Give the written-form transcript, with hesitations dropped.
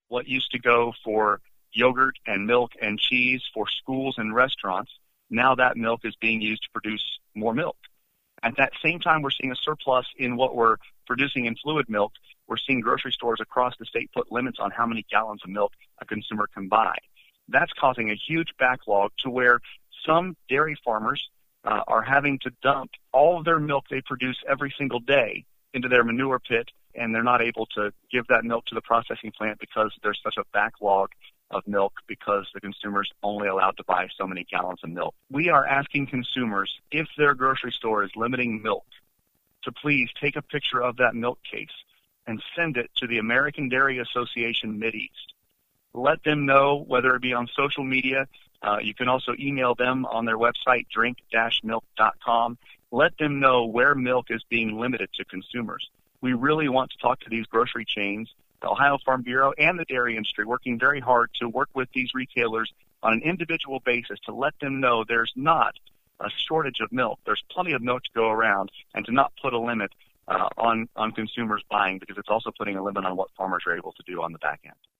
what used to go for yogurt and milk and cheese for schools and restaurants, now that milk is being used to produce more milk. At that same time, we're seeing a surplus in what we're producing in fluid milk. We're seeing grocery stores across the state put limits on how many gallons of milk a consumer can buy. That's causing a huge backlog to where some dairy farmers are having to dump all of their milk they produce every single day into their manure pit, and they're not able to give that milk to the processing plant because there's such a backlog of milk because the consumer's only allowed to buy so many gallons of milk. We are asking consumers, if their grocery store is limiting milk, to please take a picture of that milk case and send it to the American Dairy Association Mideast. Let them know, whether it be on social media. You can also email them on their website, drink-milk.com. Let them know where milk is being limited to consumers. We really want to talk to these grocery chains, the Ohio Farm Bureau, and the dairy industry, working very hard to work with these retailers on an individual basis to let them know there's not a shortage of milk. There's plenty of milk to go around, and to not put a limit on consumers buying, because it's also putting a limit on what farmers are able to do on the back end.